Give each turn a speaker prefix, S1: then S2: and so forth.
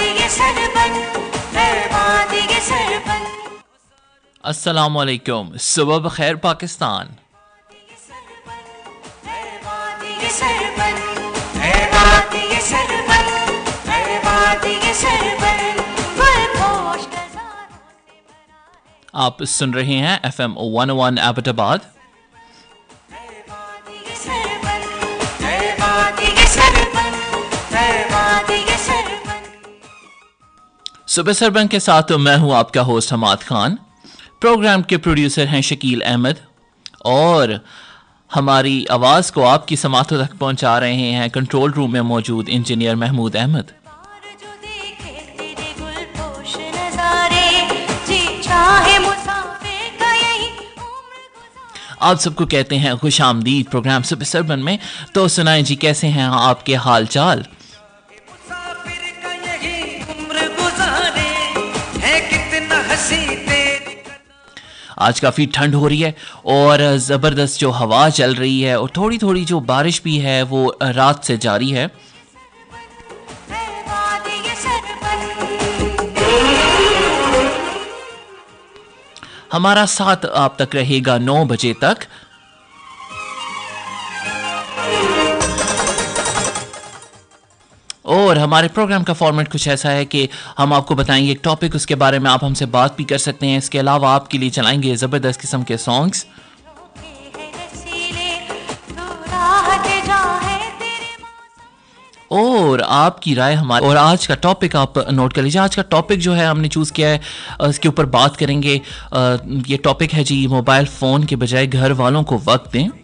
S1: अस्सलाम वालेकुम, सुबह बखैर पाकिस्तान। आप सुन रहे हैं FM 101 एबटाबाद। सुबह सरबन के साथ मैं हूं आपका होस्ट हमाद खान। प्रोग्राम के प्रोड्यूसर हैं शकील अहमद और हमारी आवाज़ को आपकी समातों तक पहुंचा रहे हैं कंट्रोल रूम में मौजूद इंजीनियर महमूद अहमद। आप सबको कहते हैं खुश आमदीद प्रोग्राम सुबह सरबन में। तो सुनाएं जी, कैसे हैं आपके हाल चाल? आज काफ़ी ठंड हो रही है और ज़बरदस्त जो हवा चल रही है और थोड़ी थोड़ी जो बारिश भी है वो रात से जारी है। हमारा साथ आप तक रहेगा 9 बजे तक। और हमारे प्रोग्राम का फॉर्मेट कुछ ऐसा है कि हम आपको बताएंगे एक टॉपिक, उसके बारे में आप हमसे बात भी कर सकते हैं। इसके अलावा आपके लिए चलाएंगे ज़बरदस्त किस्म के सॉन्ग्स। और आपकी राय हमारे और आज का टॉपिक आप नोट कर लीजिए। आज का टॉपिक जो है हमने चूज़ किया है, इसके ऊपर बात करेंगे। ये टॉपिक है जी, मोबाइल फ़ोन के बजाय घर वालों को वक्त दें।